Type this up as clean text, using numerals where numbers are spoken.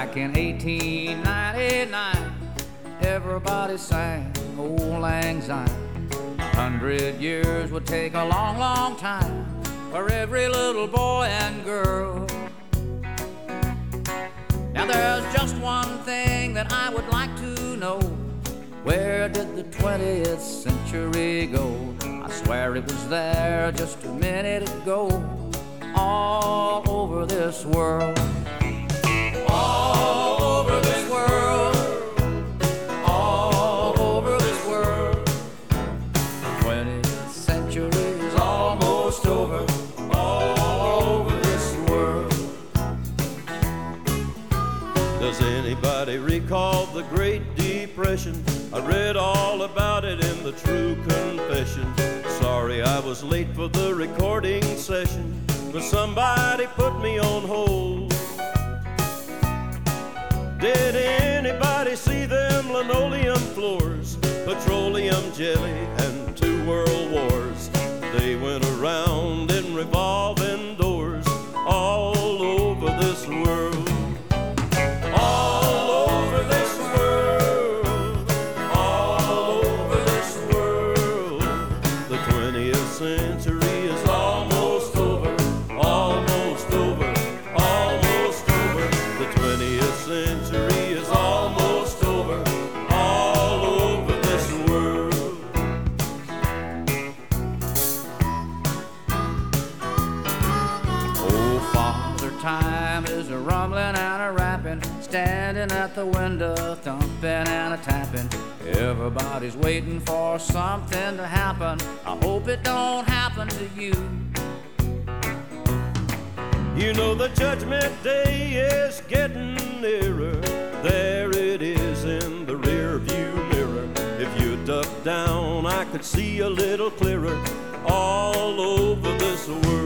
Back in 1899, everybody sang Old Lang Syne. 100 years would take a long, long time for every little boy and girl. Now there's just one thing that I would like to know. Where did the 20th century go? I swear it was there just a minute ago. All over this world, all over this world, all over this world. The 20th century is almost over, all over this world. Does anybody recall the Great Depression? I read all about it in the True Confession. Sorry I was late for the recording session, but somebody put me on hold. Did anybody see them linoleum floors, petroleum jelly, and 2 world wars? They went around in revolving doors all over this world. All over this world, all over this world. The 20th century is almost over, almost over, almost over. The 20th century is almost over, all over this world. Oh, Father Time is a rumbling and a rapping, standing at the window, thumping and a tapping. Everybody's waiting for something to happen. I hope it don't happen to you. You know the judgment day is getting nearer. There it is in the rear view mirror. If you duck down, I could see a little clearer all over this world.